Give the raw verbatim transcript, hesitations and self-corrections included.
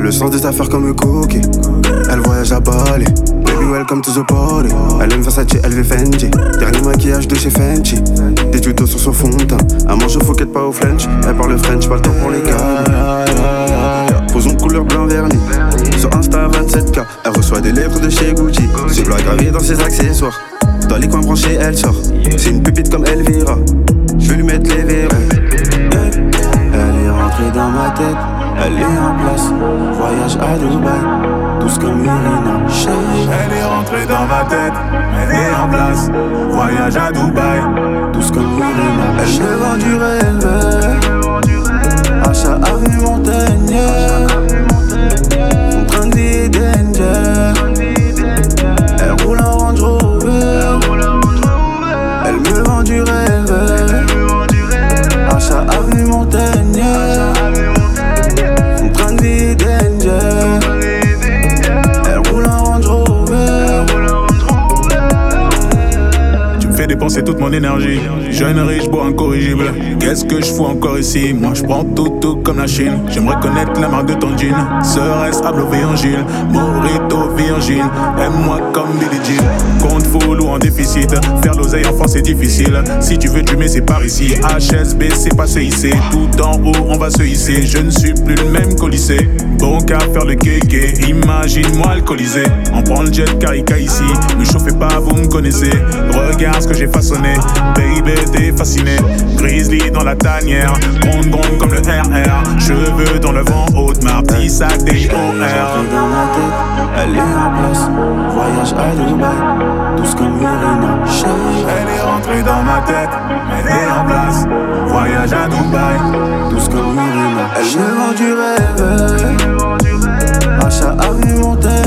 le sens des affaires comme un cookie. Elle voyage à Bali. Baby welcome to the party. Elle aime Versace, elle veut Fendi. Dernier maquillage de chez Fenty. Des tutos sur son fond de teint. À manger faut qu'elle pas au French. Elle parle French, pas le temps pour les gars. Posons couleur blanc vernis. Sur Insta vingt-sept K. Elle reçoit des lettres de chez Gucci. C'est blanc gravé dans ses accessoires. Dans les coins branchés elle sort. C'est une pépite comme Elvira. Je vais lui mettre les verres. Elle est rentrée dans ma tête. Elle est en place. Voyage à Dubaï. Douce comme Irina. Elle est rentrée dans ma tête. Elle est en place. Voyage à Dubaï. Douce comme Irina. Elle me vend du rêve. Achat avenue Montaigne. Mon train de vie danger. Elle roule en Range Rover. Elle me vend du rêve. Achat avenue Montaigne. Mon train de vie danger. Elle roule en Range Rover. Tu me fais dépenser toute mon énergie. Jeune riche, beau, incorrigible. Qu'est-ce que je fous encore ici? Moi je prends tout, tout comme la Chine. J'aimerais connaître la marque de ton jean. Serait-ce Ablo Virgile, Morito Virgile. Aime-moi comme Billie Jean. Compte full ou en déficit. Faire l'oseille enfant c'est difficile. Si tu veux tu mets c'est par ici. H S B c'est pas C I C. Tout en haut on va se hisser. Je ne suis plus le même qu'au lycée. Bon qu'à faire le kéké. Imagine-moi alcoolisé. On prend le jet carica ici. Ne chauffez pas vous me connaissez. Regarde ce que j'ai façonné. Baby t'es fasciné. Grizzly dans la tanière. Gronde gronde comme le R R. Cheveux dans le vent, haute marre. Petit sac des O R. Elle est rentrée dans ma tête. Elle est en place. Voyage à Dubaï. Douce comme Irina. Elle est rentrée dans ma tête. Elle est en place. Voyage à Dubaï. Douce comme Irina. Elle me vend du rêve. Achat avenue Montaigne.